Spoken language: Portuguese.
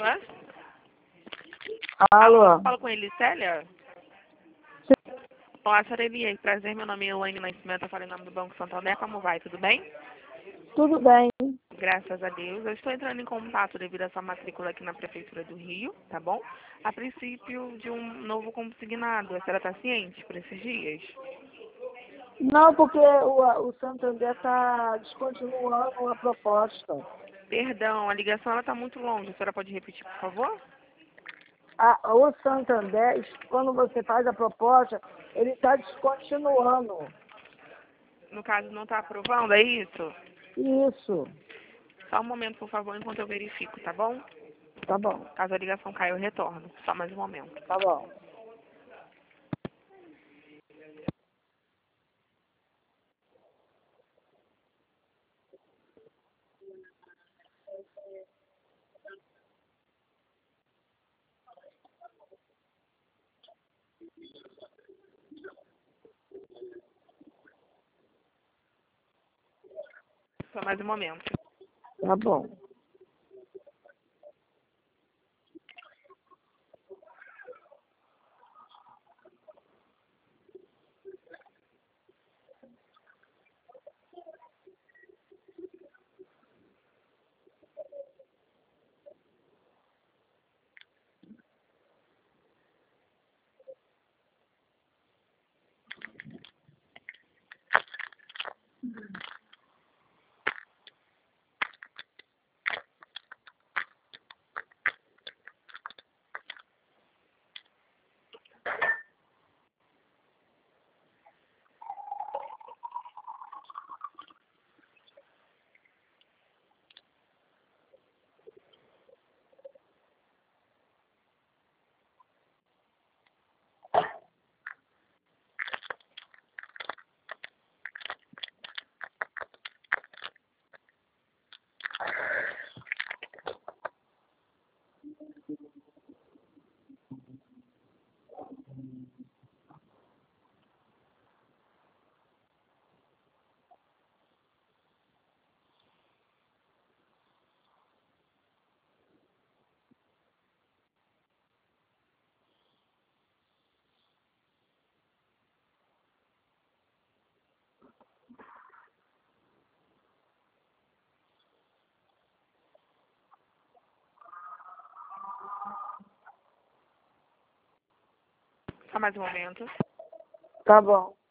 Hã? Alô? Falo com ele, Célia? Sim. Olá, senhora Elias. Prazer, meu nome é Elaine Nascimento. Eu falo em nome do Banco Santander. Como vai? Tudo bem? Tudo bem. Graças a Deus. Eu estou entrando em contato devido à sua matrícula aqui na Prefeitura do Rio, tá bom? A princípio de um novo consignado. A senhora está ciente por esses dias? Não, porque o Santander está descontinuando a proposta. Perdão, a ligação ela está muito longe. A senhora pode repetir, por favor? O Santander, quando você faz a proposta, ele está descontinuando. No caso, não está aprovando, é isso? Isso. Só um momento, por favor, enquanto eu verifico, tá bom? Tá bom, Caso a ligação caia, eu retorno. Só mais um momento. tá bom. Só mais um momento. Tá bom. Só mais um momento. Tá bom.